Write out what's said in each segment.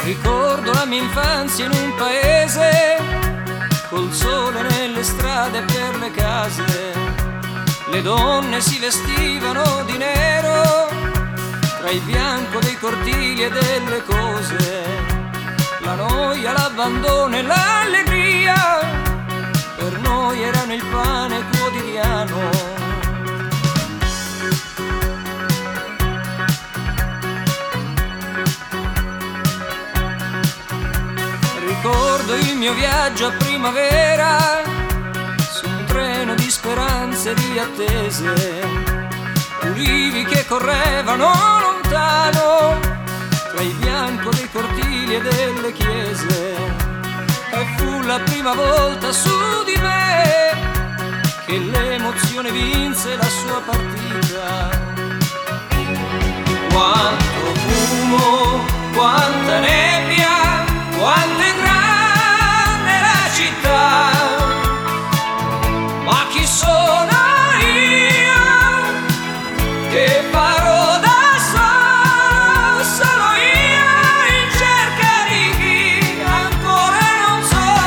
Ricordo la mia infanzia in un paese, col sole nelle strade e per le case. Le donne si vestivano di nero, tra il bianco dei cortili e delle cose. La noia, l'abbandono e l'allegria, per noi erano il pane quotidiano. Ricordo il mio viaggio a primavera, su un treno di speranze e di attese. Ulivi che correvano lontano, tra il bianco dei cortili e delle chiese. E fu la prima volta su di me che l'emozione vinse la sua partita. Quanto fumo, quanta nebbia, quanto è grande la città, ma chi sono io che farò da solo, solo io in cerca di chi ancora non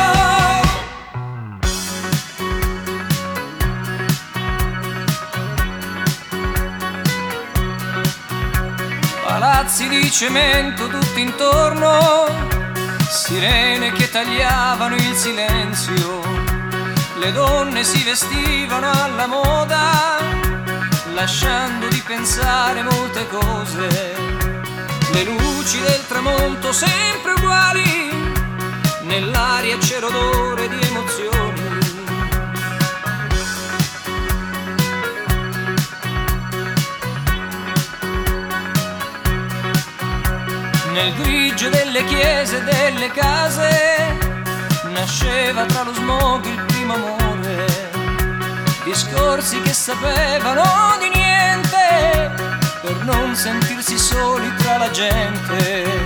so. Palazzi di cemento tutti intorno, sirene che tagliavano il silenzio. Le donne si vestivano alla moda, lasciando di pensare molte cose. Le luci del tramonto sempre uguali, nell'aria c'era odore di emozioni. Nel grigio delle chiese e delle case nasceva tra lo smog il primo amore. Discorsi che sapevano di niente, per non sentirsi soli tra la gente.